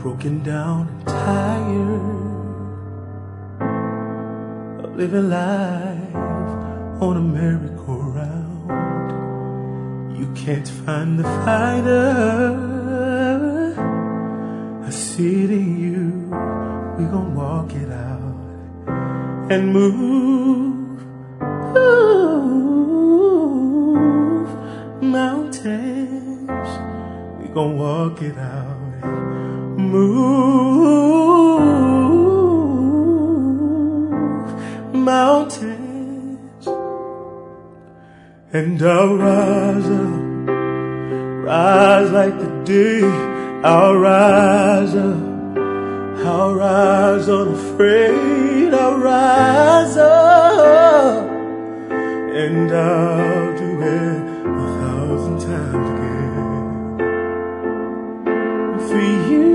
broken down and tired of living life on a merry-go-round. You can't find the fighter. I see it in you. We gon' walk it out and move mountains. We gon' walk it out and move mountains. And I'll rise up, rise like the day. I'll rise up, I'll rise unafraid. I'll rise up, and I'll do it 1,000 times again. For you,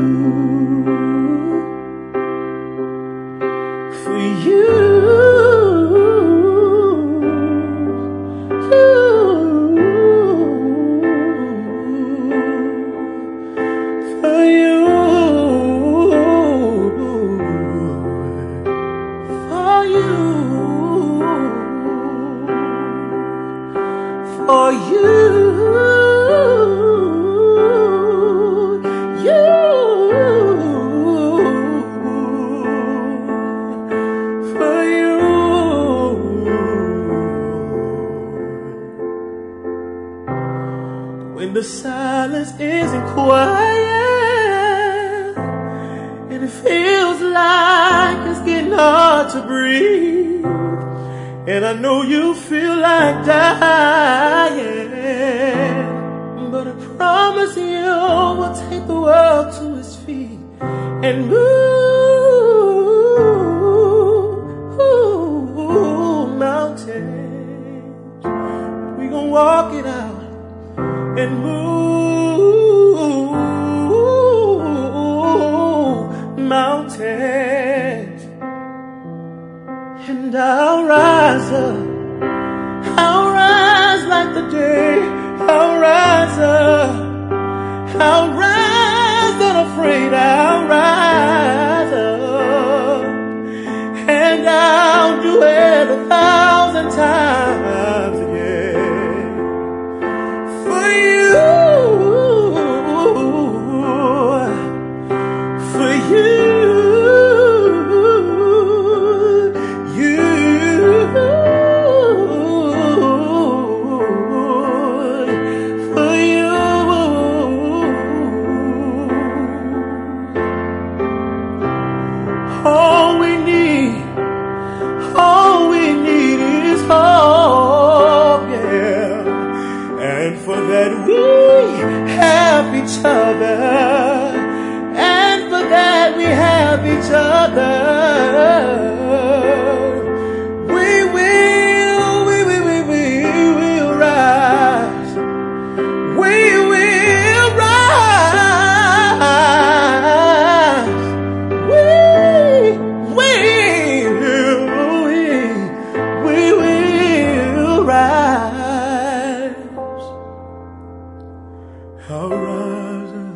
for you. For you, for you. When the silence isn't quiet and it feels like it's getting hard to breathe, and I know you feel like dying, but I promise you we'll take the world to its feet and move mountains. We gon' walk it out and move mountains. And I'll rise up, I'll rise like the day. I'll rise up, I'll rise unafraid. I'll rise up, and I'll do it 1,000 times again. For you, for you. All we need is hope, yeah. And for that we have each other, and for that we have each other. We will rise. We will rise. I'll rise up,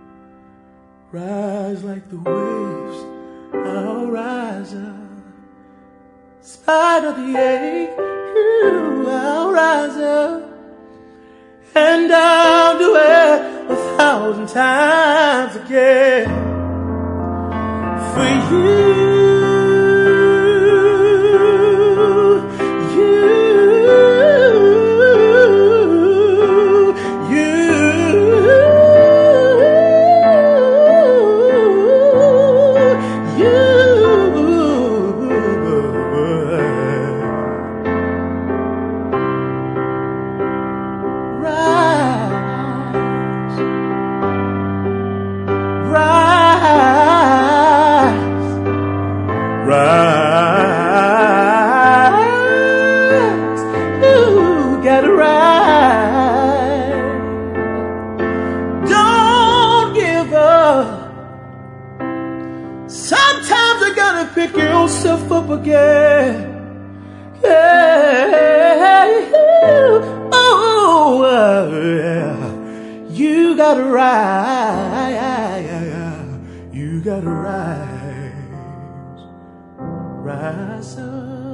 rise like the waves. I'll rise up, in spite of the ache. I'll rise up, and I'll do it 1,000 times again. For you. Rise, you gotta rise. Don't give up. Sometimes you gotta pick yourself up again. Yeah. Oh, yeah. You gotta rise. gotta rise, rise up.